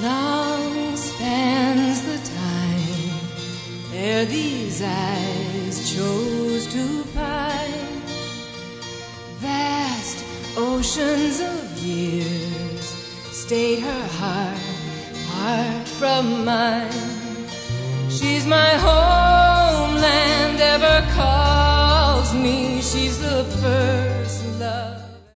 Long spans the time ere these eyes chose to pine. Vast oceans of years stayed her heart apart from mine. She's my homeland, ever calls me. She's the first